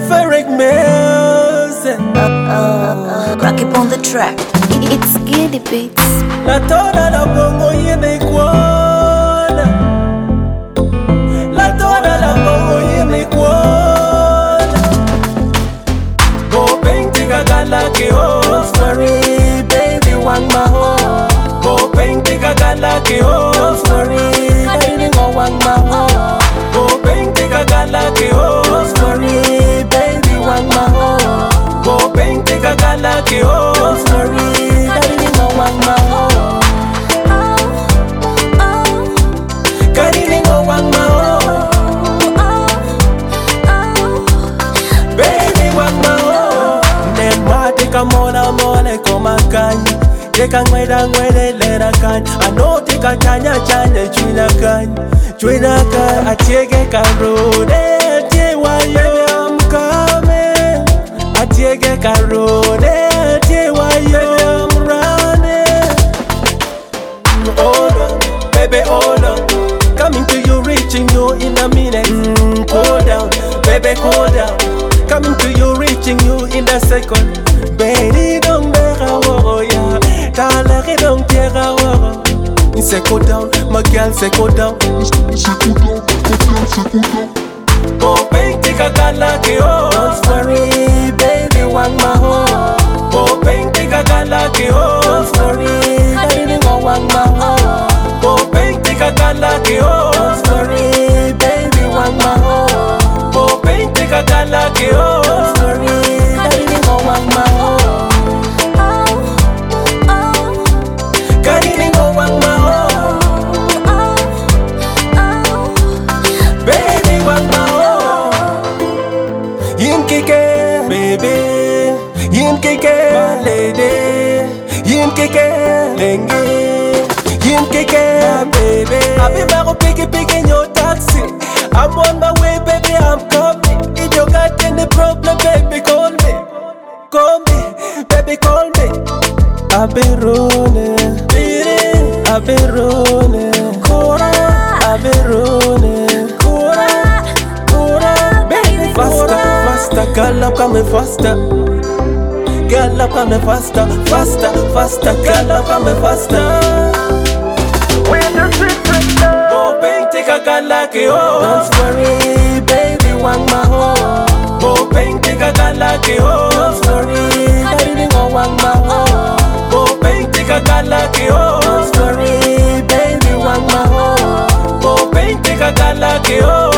Ferric Mills. Rock it on the track. It's Giddy Beats. La toda la bongo yene kuona. La toda la bongo yene kuona. Go bang tiga gala ke ho. Sorry baby wang ma ho. Go bang tiga gala ke ho. Sorry baby wang ma ho. Go bang tiga gala ke ho. Sorry baby wang ma ho. Go bang tiga gala ke ho. Sorry baby wang ma ho. Mona mole koma kanyi Deka ngweda ngwede lera kanyi Ano tika chanya chanya chwina kanyi Atiege karone Atie wayo I'm coming Atiege karone Atie wayo I'm running. Hold on, baby hold on. Coming to you, reaching you in a minute. Cool down, baby cool down. Coming to you, reaching you in a second. Baby, don't make a war, yeah. Talk, don't take a war. Say go down, my girl, say go down. Oh, baby, take a gala, oh. Don't worry, baby, one my home. Oh, baby, take a gala, oh. Don't worry, baby, one my home. Oh, baby, take a gala, oh. Don't worry, baby, one my home. Oh, baby, take a gala, oh. Don't worry, baby, one my home. Baby, yin kike, my lady, yin kike, lengi, yin kike, my baby. I be back picky in your taxi. I'm on my way, baby, I'm coming. If you got any problem, baby, call me, baby, call me. I be running, I be running, I be running, baby, faster, girl, I'm coming faster. Girl, I'm coming faster, girl, I'm coming faster. Oh, bang, take a girl like you. Don't worry, baby, one my home. Oh, bang, take a girl like you. Don't worry, baby, one my home. Oh, bang, take a girl like you. Don't worry, baby, one my home. Oh, bang, take a girl like you.